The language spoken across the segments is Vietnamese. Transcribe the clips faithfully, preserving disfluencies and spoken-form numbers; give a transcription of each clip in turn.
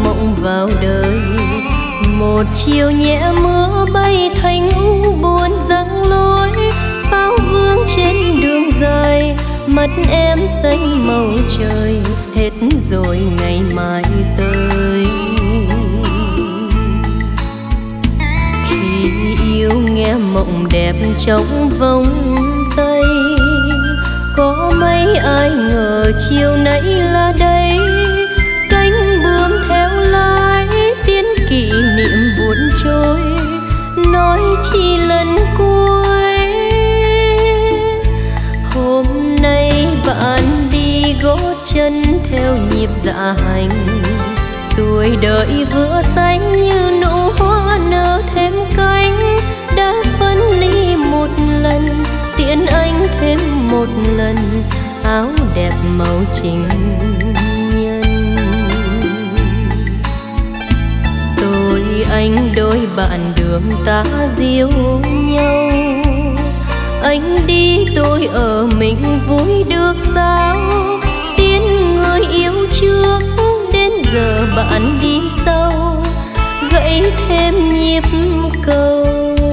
mộng vào đời. Một chiều nhẹ mưa bay thành u buồn giăng lối, bao vương trên đường dài, mắt em xanh màu trời, hết rồi ngày mai tới. Khi yêu nghe mộng đẹp trong vòng tay, có mấy ai ngờ chiều nay là đây. Cánh bướm theo lái tiến kỷ niệm buồn trôi, nói chi lần cuối. Hôm nay bạn đi gót chân theo nhịp dạ hành, tuổi đợi vừa xanh như nụ hoa nở thêm cánh. Đã phân ly một lần, tiễn anh thêm một lần, áo đẹp màu情nhân. Tôi anh đôi bạn đường ta dìu nhau, anh đi tôi ở mình vui được sao. Tiến người yêu trước đến giờ bạn đi sau, gãy thêm nhịp cầu.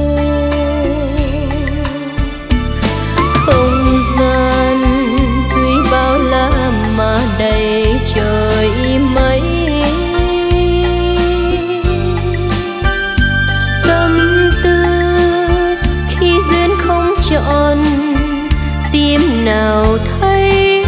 Không gian tuy bao la mà đầy trời mây, tâm tư khi duyên không chọn tim nào thấy.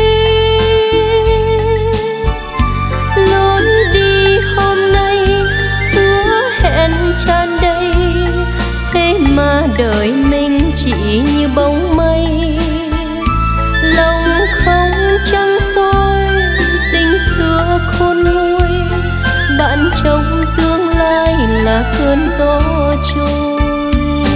Lối đi hôm nay hứa hẹn tràn đầy, thế mà đời mình chỉ như bóng mây. Lòng không trăng soi tình xưa khôn nguôi, bạn trong tương lai là cơn gió trôi.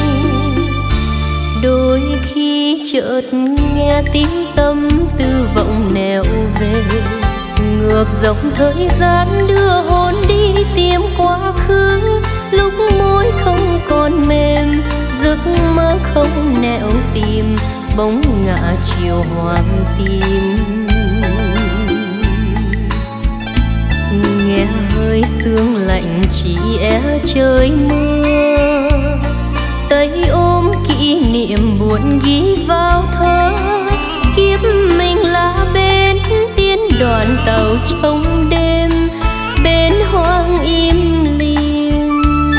Đôi khi chợt nghe tiếng tâm tư vọng nẻo về, ngược dòng thời gian đưa hồn đi tìm quá khứ. Lúc môi không còn mềm, giấc mơ không nẻo tìm, bóng ngả chiều hoàng tim. Nghe hơi sương lạnh chỉ é trời mưa, tay ôm kỷ niệm buồn ghi vào thơ. Kiếp mình là bên tiến đoàn tàu trong đêm, bên hoang im lìm.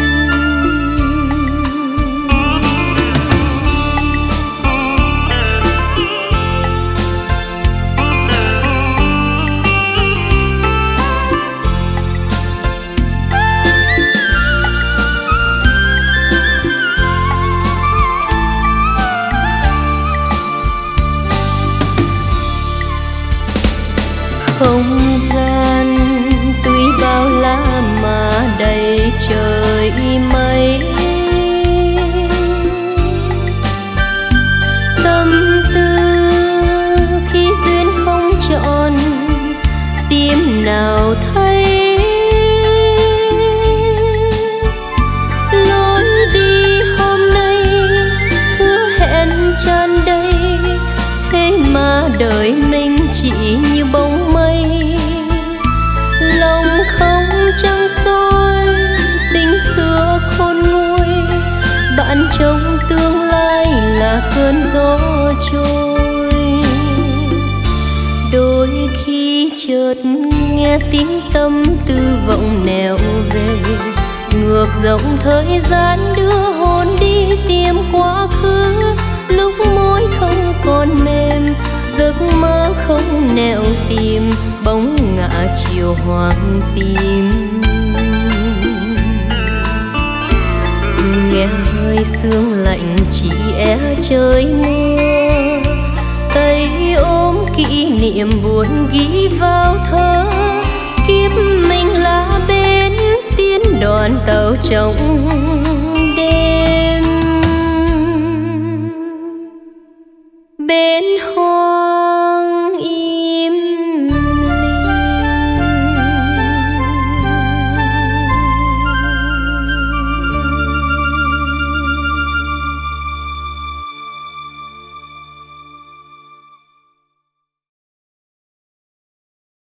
Không gian tuy bao la mà đầy trời mây, tâm tư khi duyên không chọn tim nào thấy. Lối đi hôm nay hứa hẹn tràn đầy, thế mà đời mình chỉ như bóng mây. Lòng không trăng soi tình xưa khôn nguôi, bạn trong tương lai là cơn gió trôi. Đôi khi chợt nghe tiếng tâm tư vọng nẻo về, ngược dòng thời gian đưa hồn đi tìm quá khứ. Lúc môi không còn mềm, giấc mơ không nẻo tìm, bóng ngả chiều hoàng tim. Nghe hơi sương lạnh chỉ é trời mưa, tay ôm kỷ niệm buồn ghi vào thơ. Kiếp mình là bên tiến đoàn tàu trong đêm, bên